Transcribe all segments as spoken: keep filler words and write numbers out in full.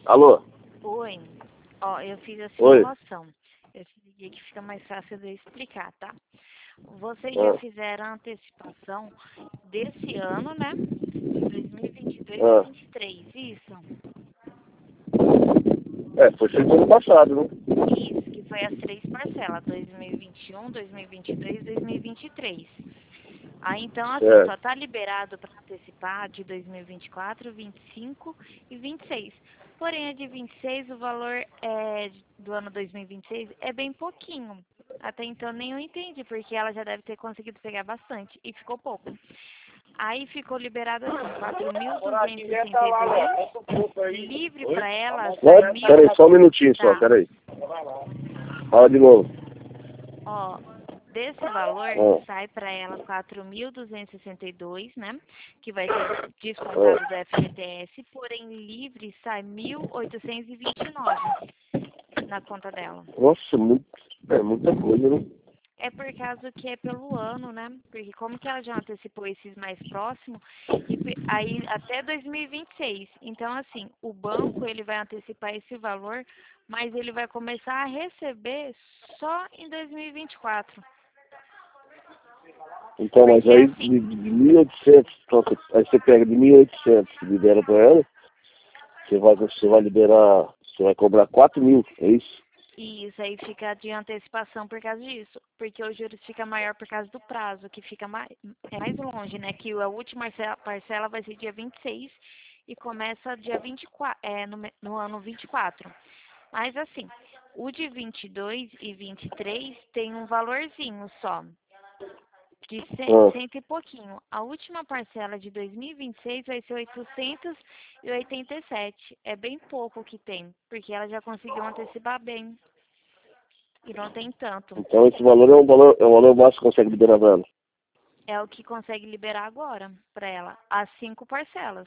Alô? Oi. Ó, eu fiz a Oi. simulação. Eu te liguei que fica mais fácil de eu explicar, tá? Vocês já Ah, fizeram a antecipação desse ano, né? dois mil e vinte e dois e ah. vinte e três, isso? É, foi feito ano passado, né? Isso, que foi as três parcelas, dois mil e vinte e um, dois mil e vinte e dois e dois mil e vinte e três. Aí, então, assim, Certo. só tá liberado para antecipar de dois mil e vinte e quatro, vinte e cinco e vinte e seis. Porém, a de vinte e seis, o valor é, do ano dois mil e vinte e seis é bem pouquinho. Até então, nem eu entendi, porque ela já deve ter conseguido pegar bastante e ficou pouco. Aí ficou liberado assim, quatro mil duzentos e sessenta e dois, livre para ela, Não, sai mil... peraí, só um minutinho só, Tá, peraí. Fala de novo. ó, desse valor Ah, sai para ela quatro mil duzentos e sessenta e dois, né? Que vai ser descontado do F G T S, porém livre sai mil oitocentos e vinte e nove na conta dela. nossa, muito, é muita coisa, né? É por causa que é pelo ano, né? Porque como que ela já antecipou esses mais próximos, e pe- aí até dois mil e vinte e seis. Então, assim, o banco ele vai antecipar esse valor, mas ele vai começar a receber só em dois mil e vinte e quatro. Então, mas Porque aí assim, de, de mil e oitocentos, então, você- aí você pega de mil e oitocentos e libera pra ela, você vai, você vai liberar, você vai cobrar quatro mil, é isso? e isso aí fica de antecipação por causa disso. Porque o juros fica maior por causa do prazo, que fica mais, é mais longe, né? Que a última parcela parcela vai ser dia vinte e seis e começa dia vinte e quatro, é, no, me- no ano vinte e quatro. Mas assim, o de vinte e dois e vinte e três tem um valorzinho só, de cem, Ah, cento e pouquinho. A última parcela de dois mil e vinte e seis vai ser oitocentos e oitenta e sete. É bem pouco que tem, porque ela já conseguiu antecipar bem e não tem tanto. então esse valor é um valor, é um valor máximo que consegue liberar pra ela. É o que consegue liberar agora para ela, as cinco parcelas.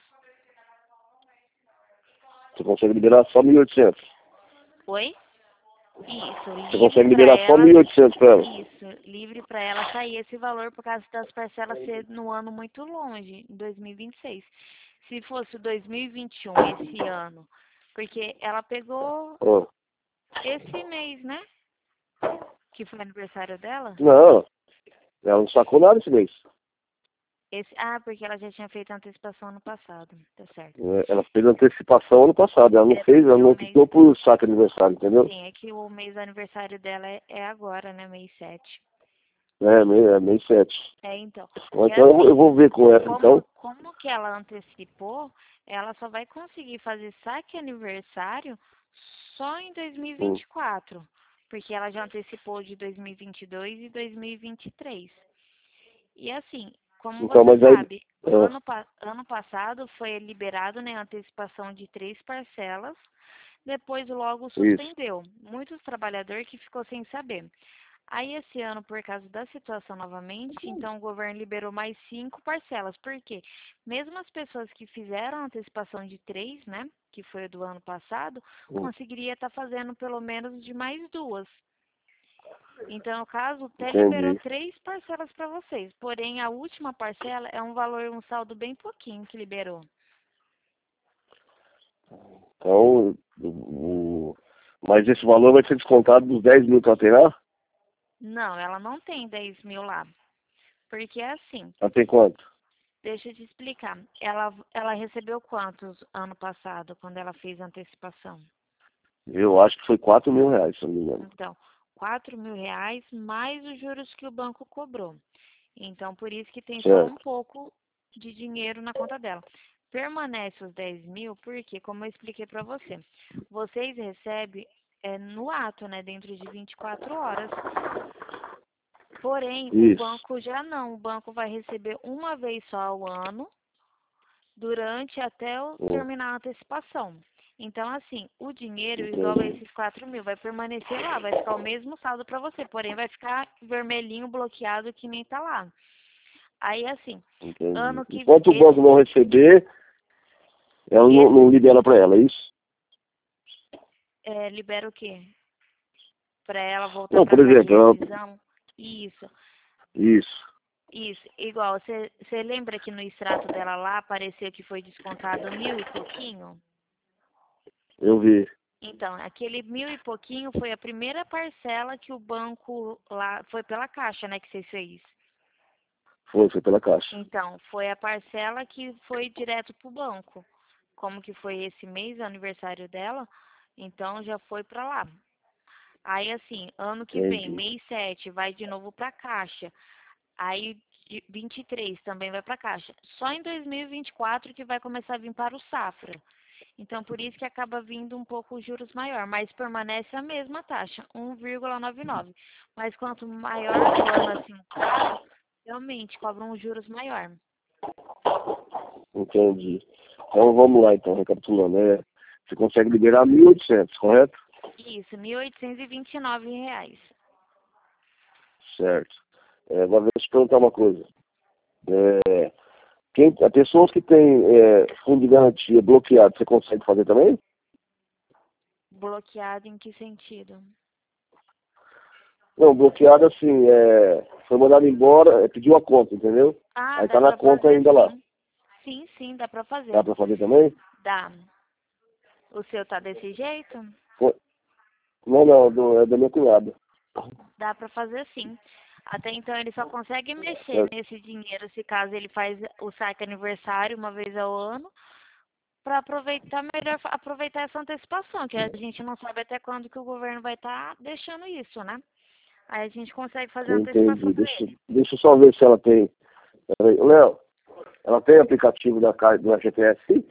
Você consegue liberar só mil e oitocentos. Oi? Isso, Você livre consegue para liberar só ela. mil e oitocentos pra ela. Isso, livre para ela sair esse valor por causa das parcelas ser no ano muito longe, em dois mil e vinte e seis. Se fosse dois mil e vinte e um esse ano, porque ela pegou Ah, esse mês, né? Que foi aniversário dela. não, ela não sacou nada esse mês. Esse, ah, porque ela já tinha feito a antecipação ano passado, tá certo. É, ela fez antecipação ano passado, ela não É fez, ela porque não o mês, optou por saque aniversário, entendeu? sim, é que o mês do aniversário dela é, é agora, né? Mês sete. É, mês, é mês sete. É, então. Ou E então eu vou, eu assim, vou ver com ela, como, então. como que ela antecipou, ela só vai conseguir fazer saque aniversário só em dois mil e Hum. vinte e quatro, porque ela já antecipou de dois mil e vinte e dois e dois mil e vinte e três. E assim, como Então, você mas aí. sabe, Ah, ano, pa- ano passado foi liberado, né, a antecipação de três parcelas, depois logo isso. suspendeu. Muitos trabalhadores que ficou sem saber. Aí esse ano, por causa da situação novamente, então o governo liberou mais cinco parcelas. Por quê? Mesmo as pessoas que fizeram a antecipação de três, né, que foi a do ano passado, Hum. conseguiria estar fazendo pelo menos de mais duas. Então, no caso, até liberou Entendi. três parcelas para vocês. Porém, a última parcela é um valor, um saldo bem pouquinho que liberou. Então, o, o- mas esse valor vai ser descontado dos dez mil que ela tem lá? Não, ela não tem dez mil lá. Porque é assim, Ela tem quanto? deixa eu te explicar. Ela, ela recebeu quantos ano passado, quando ela fez a antecipação? Eu acho que foi quatro mil reais, se eu não me engano. Então, quatro mil reais mais os juros que o banco cobrou. Então, por isso que tem só um Certo. pouco de dinheiro na conta dela. Permanece os dez mil, porque, como eu expliquei para você, vocês recebem é, no ato, né, dentro de vinte e quatro horas. Porém, o Isso. banco já não. O banco vai receber uma vez só ao ano, durante até o Hum. terminar a antecipação. Então, assim, o dinheiro, igual a Entendi. esses quatro mil, vai permanecer lá, vai ficar o mesmo saldo para você, porém vai ficar vermelhinho bloqueado que nem tá lá. Aí, assim, Entendi. ano que Enquanto o banco esse, não receber, ela não, esse não libera para ela, é isso? é, libera o quê? Para ela voltar Não, para por trás de exemplo, ela, rescisão? Isso, isso. isso. Igual, você lembra que no extrato dela lá apareceu que foi descontado mil e pouquinho? Eu vi. Então, aquele mil e pouquinho foi a primeira parcela que o banco lá, foi pela Caixa, né, que você fez. Foi, foi pela Caixa. Então, foi a parcela que foi direto pro banco. Como que foi esse mês, o aniversário dela, então já foi para lá. Aí, assim, ano que vem, Entendi. mês sete, vai de novo para a Caixa. Aí, de vinte e três também vai para a Caixa. Só em dois mil e vinte e quatro que vai começar a vir para o Safra. Então, por isso que acaba vindo um pouco os juros maior, mas permanece a mesma taxa, um vírgula noventa e nove. Mas quanto maior o ano, assim, o prazo, realmente cobram os juros maior. Entendi. Então vamos lá, então, recapitulando. É, você consegue liberar mil e oitocentos, correto? Isso, mil oitocentos e vinte e nove reais. Certo. É, agora deixa eu te perguntar uma coisa. É, quem, as pessoas que têm é, fundo de garantia bloqueado, você consegue fazer também? Bloqueado em que sentido? Não, bloqueado assim, é, foi mandado embora, é, pediu a conta, entendeu? Ah, Aí dá tá na pra conta fazer ainda lá. sim. Sim, sim, dá pra Dá fazer. pra fazer também? Dá. O seu tá desse jeito? Foi- Não, não, do, é da minha cunhada. Dá pra fazer sim. Até então ele só consegue mexer Certo. nesse dinheiro se caso ele faz o saque aniversário uma vez ao ano, para aproveitar melhor, aproveitar essa antecipação, que a gente não sabe até quando que o governo vai estar deixando isso, né? Aí a gente consegue fazer a antecipação Entendi. para Deixa, ele. deixa eu só ver se ela tem. Peraí. Léo, ela tem aplicativo da, Ca- do F G T S?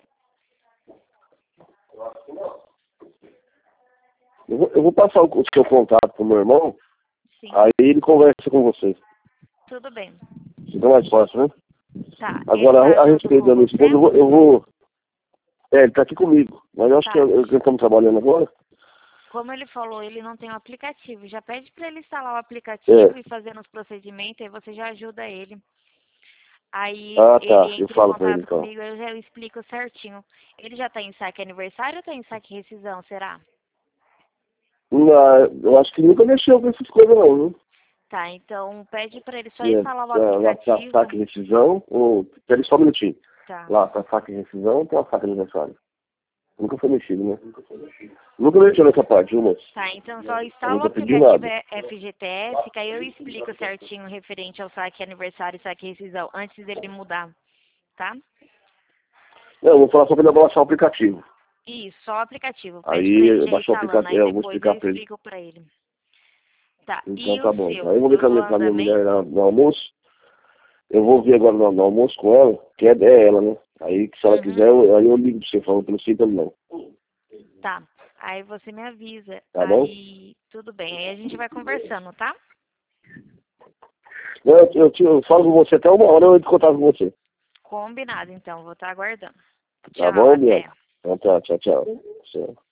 Eu vou, eu vou passar o, o seu contato pro meu irmão, Sim, aí ele conversa com você. tudo bem. Fica mais fácil, né? Tá, ele Agora, tá a, a junto respeito com da minha esposa, você? eu vou, eu vou. É, ele tá aqui comigo. Mas eu acho que Tá. eu, eu, que estamos trabalhando agora. Como ele falou, ele não tem o aplicativo. Já pede para ele instalar o É. aplicativo e fazer os procedimentos, aí você já ajuda ele. Aí Ah, ele tá. Eu entra em falo pra ele contato então. comigo, eu já explico certinho. Ele já tá em saque aniversário ou tá em saque rescisão, será? Não, eu acho que nunca mexeu com essas coisas não, viu? Tá, então pede para ele só É, instalar o tá, lá tá aplicativo. saque e rescisão, ou. Peraí só um minutinho. Tá. Lá tá saque e rescisão, tem uma saque aniversário. Nunca foi mexido, né? Nunca mexeu nessa parte, viu, moço? Tá, então só Eu instala o nunca pedi aplicativo nada. é- F G T S, que aí eu explico certinho referente ao saque aniversário e saque rescisão, antes dele mudar, tá? Não, eu vou falar só pra ele baixar o aplicativo. Isso, só o aplicativo. Pede pra Aí ele eu já baixar o instalando, aplicativo, aí é, eu vou depois eu explicar pra ele. explico pra ele. Tá, Então e tá o bom. Então. seu? Aí eu vou ver com a Do minha, com a minha mulher andamento? lá no almoço. Eu vou ver agora no, no almoço com ela, que é, é ela, né? Aí se ela quiser, Uhum. eu, aí eu ligo pra você falando pelo simples não. Tá. Aí você me avisa. Tá bom? Aí tudo bem. Aí a gente vai conversando, tá? Não, eu, eu, te- eu falo com você até uma hora eu entro em contato com você. Combinado, então. Vou estar aguardando. Tá Tchau, bom, até. Bianca? Então tá, tchau, tchau. Tchau.